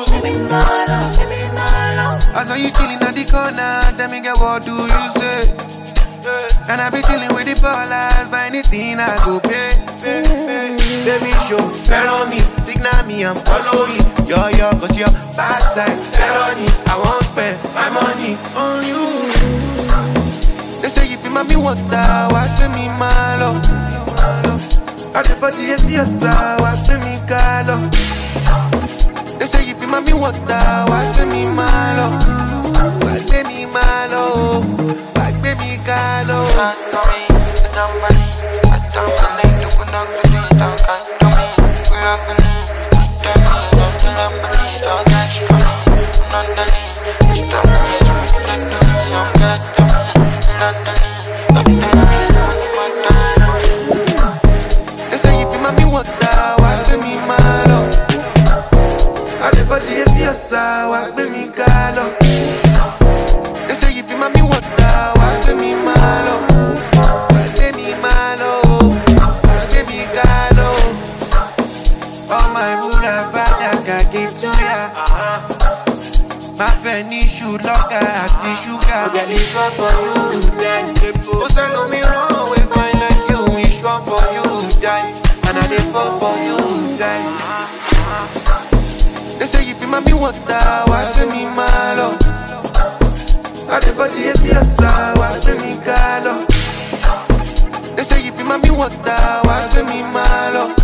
I saw you chilling at the corner, tell me girl, what do you say? And I be chilling with the ballers, buy anything I go pay. Baby show, follow me, signal me and follow it. Yo, cause your backside, felony. I won't spend my money on you. They say you be mommy water, watch me malo. I the party yes, watch me calo. They say you be mommy water, watch me malo. Watch me malo, watch me calo. They say you be mommy water, watch me malo. I the party yes, watch me calo. They say you be mommy water, watch me malo. Watch me malo, watch me calo. All my Buddha father can give to ya. My penny should lock her at the sugar. Get it for you, then. Oh, say no me wrong, we find like you. We strong for you, die. And I dey fall for you, die. They say you be mommy water, watch me malo. I dey party yes, watch me calo. They say you be mommy water, watch me malo.